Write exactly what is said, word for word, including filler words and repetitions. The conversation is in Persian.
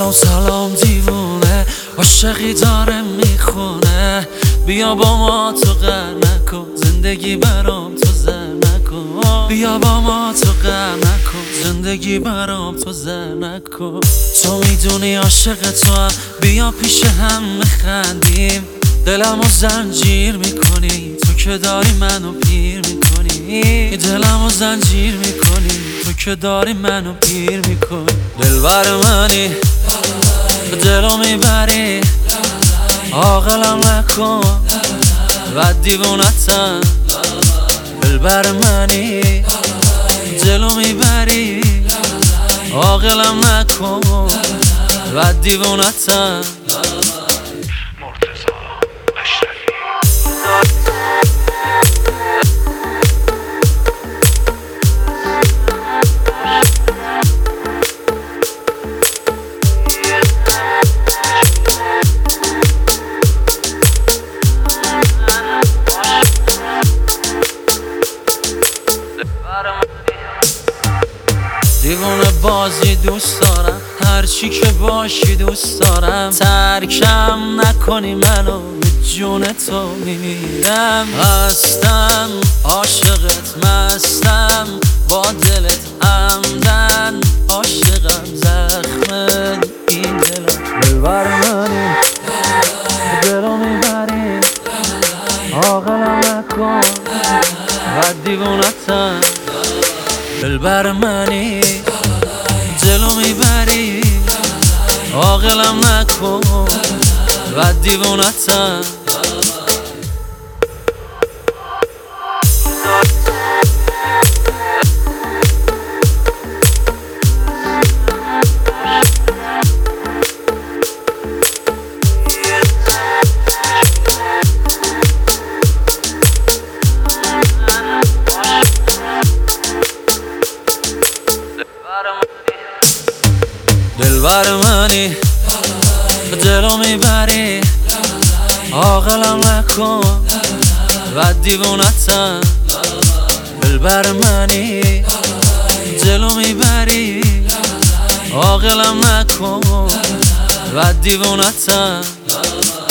سلام سلام دیوونه، عاشقی داره میخونه. بیا با ما تو غر نکن، زندگی برام تو زر نکن. بیا با ما تو غر نکن، زندگی برام تو زر نکن. تو میدونی عاشق تو هم، بیا پیش هم میخندیم. دلمو زنجیر میکنی، تو که داری منو پیر میکنی. دلمو زنجیر میکنی، تو که داری منو پیر میکنی. دلبر منی، دلو میبری، عاقلم نکن و دیوونتم. دلبر منی، دلو میبری، عاقلم نکن و دیوونتم. دیوونه بازی دوست دارم، هرچی که باشی دوست دارم. ترکم نکنی منو، به جون تو میمیرم. هستم عاشقت، مستم با دلت همدم. عاشقم زخم این دلم. دلبر منی، دلو میبری، عاقلم نکن و دیوونتم. دلبر منی، دلو میبری، عاقلم نکن و دیوونتم. دلبر منی، دلو میبری، عاقلم نکن و دیوونتم. دلبر منی، دلو میبری، عاقلم نکن و دیوونتم.